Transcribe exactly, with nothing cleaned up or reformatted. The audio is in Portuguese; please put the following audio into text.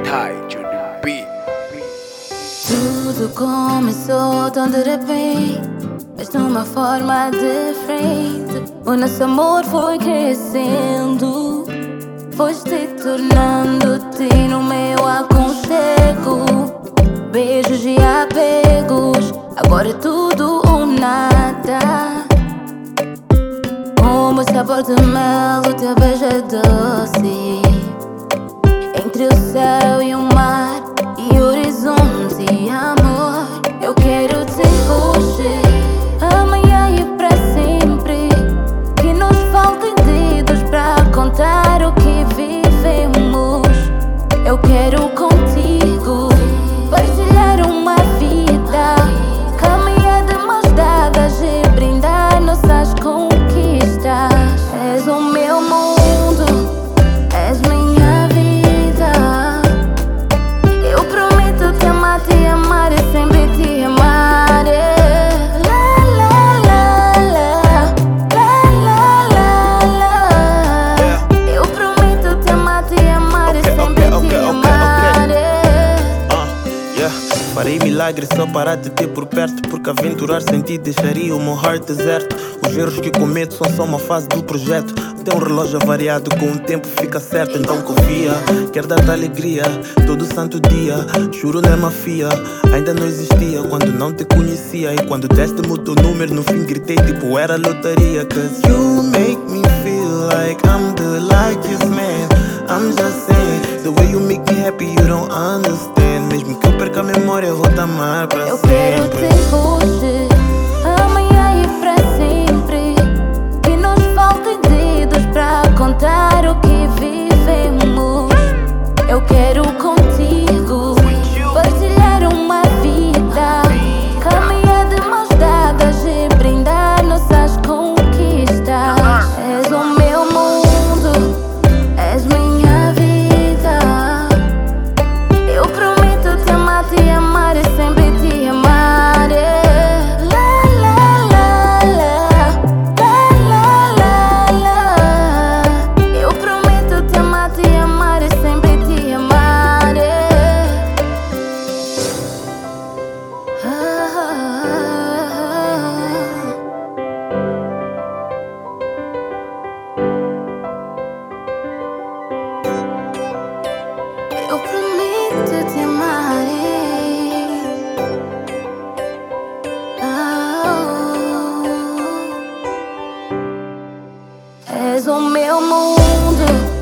Tied to the beat. Tudo começou tão de repente, mas de uma forma diferente. O nosso amor foi crescendo, foste tornando-te no meu aconchego. Beijos e apegos, agora é tudo ou nada. Como o sabor de mel, o teu beijo é doce. Entre o céu e o mar e horizonte, amor, eu quero te hoje, amanhã e para sempre. Que nos faltem dedos para contar o que vivemos. Eu quero contigo partilhar uma vida, caminhar de mãos dadas e brindar nossas conquistas. És o meu mundo, és minha vida. Eu prometo te amar, te amar e sempre te amar. La la la la, la la la la. Eu prometo te amar, te amar e sempre te amar. Farei milagres só para te ter por perto, porque aventurar sem ti deixaria o meu heart deserto. Os erros que cometo são só uma fase do projeto. Até um relógio avariado com o tempo fica certo. Então confia, quero dar-te alegria todo santo dia. Juro não é mafia, ainda não existia quando não te conhecia. E quando deste-me o teu número no fim gritei tipo era lotaria. Cause you make me feel like I'm the luckiest man. I'm just saying, the way you make me happy you don't understand. Mesmo que eu perca a memória eu vou te amar pra Eu sempre. quero te hoje, amanhã e para sempre. Que nos faltem dedos para contar o que vivemos. Eu quero contigo partilhar uma vida, caminhar de mãos dadas e brindar nossas conquistas. És o meu mundo, és minha vida. Eu prometo te amar, te amar e sempre te amar. La la la la, la la la la. Eu prometo te amar, te amar e sempre te amar. Eu prometo te amar. És o meu mundo.